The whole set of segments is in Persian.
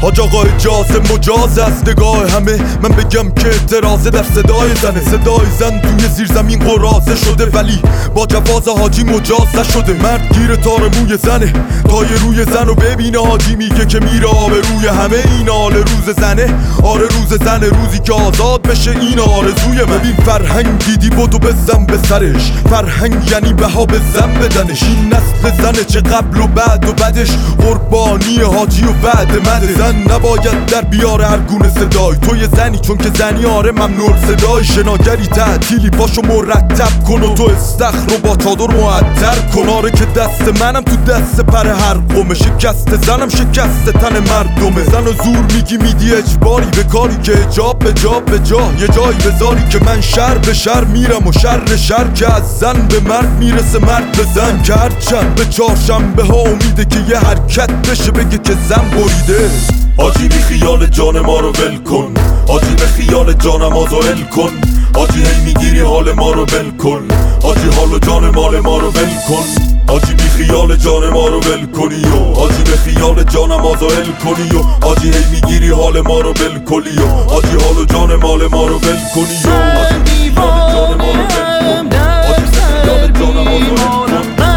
حاج آقا اجازه مجاز از نگاه همه من بگم که اعتراضه در صدای زنه. صدای زن توی زیر زمین قراضه شده ولی با جواز حاجی مجاز نشده. مرد گیر تار موی زنه تای روی زن و ببینه حاجی میگه که میره آبروی همه. این آل روز زنه، آره روز زنه، روزی که آزاد بشه این آرزوی من. ببین فرهنگ دیدی بدو بزن به سرش، فرهنگ یعنی بها بزن بدنش. این نسل زنه چه قبل و بعد و بعدش قربانی حاجی و بعد مده. زن نباید در بیاره هر گونه صدای، تو یه زنی چون که زنی آره ممنوع صدای. شناگری تعطیلی پاشو مرتب کن و تو استخر رو با چادر معطر کن. آره که دست منم تو دست پر هر قومه، شکست زنم شکست تن مردمه. زن و زور میگی میدی اجباری به کاری که اجاب به جا به جا یه جایی بذاری که من شر به شر میرم و شر شر که از زن به مرد میرسه مرد به زن. که هرچند به چهارشنبه ها امیده که یه حرکت بشه بگه که زن بریده. حاجی بی خیال جان ما رو ول کن، حاجی به خیال جانمازو ال کن. حاجی هی میگیری حال ما رو ول کن، حاجی حال و جان مال ما رو ول کن. حاجی بی خیال جان ما رو ول کنی و حاجی به خیال جانمازو ال کنی و حاجی هی میگیری حال ما رو ول کنی و حاجی حال و جان مال ما رو ول کنی و حاجی بی خیال جان ما رو ول کن، حاجی به خیال جانمازو ول کن.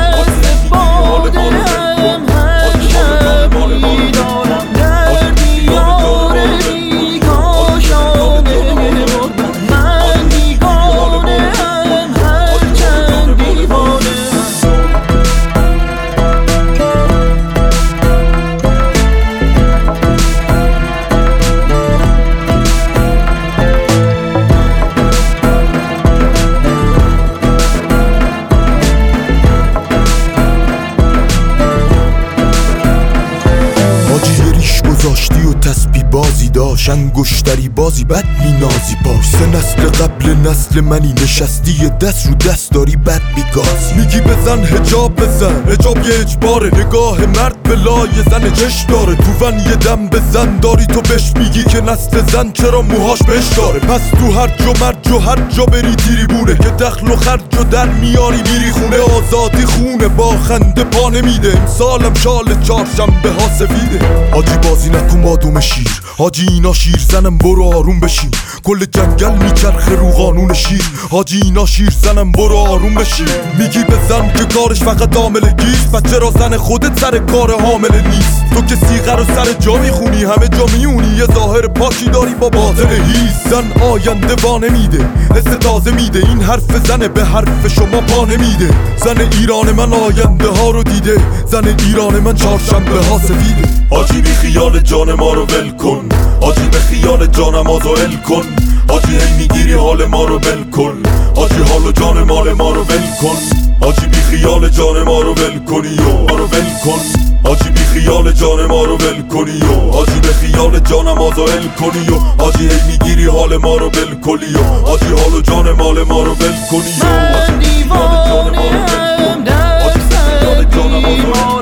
گذاشتی و تسبیح بازی داشت، انگشتری بازی بد مینازی باش. سه نسل قبل نسل منی نشستی یه دست رو دست داری بد میگازی. میگی بزن حجاب بزن، حجاب یه اجباره، نگاه مرد به لای زن چش داره. تو ون یه دم بزن داری تو بهش میگی که نسل زن چرا موهاش بش داره. پس تو هر جا مرج و هر جا بری تیری بونه که دخل و خرج و در میاری میری خونه. آزادی خونه با خنده پا نمیده، امسالم شال چهارشنبه ها سفیده. حاجی بازی نکن مادوم شیر، حاجی اینا شیر زنم برو آروم بشین. کل جنگل میچرخه رو قانون شیر، حاجی اینا شیر زنم برو آروم بشین. میگی بزن که کارش فقط حاملگیست، پس چرا زن خودت سر کار حامله نیست؟ تو که سیغه رو سر جا میخونی همه جا میونی، یه ظاهر پاکی داری با باطن هیست. زن آینده با نمیده، حس تازه میده، این حرف زنه به حرف شما پا نمیده. زن ایران من آینده ها رو دیده، زن ایران من چهارشنبه ها سفیده. حاجی بی خیال جان ما رو ول کن، حاجی به خیال جانمازو ال کن. حاجی هی میگیری حال ما رو ول کن، حاجی حال و جان مال ما رو ول کن. حاجی بی خیال جان ما رو ول کنی و ما رو ول کن. حاجی بی خیال جان ما رو ول کنی و حاجی به خیال جانمازو ال کنی و حاجی هی میگیری حال ما رو ول کنی و حاجی حال و جان مال ما رو ول کنی و حاجی بی خیال جان ما رو ول کن، حاجی به خیال جانمازو ال کن.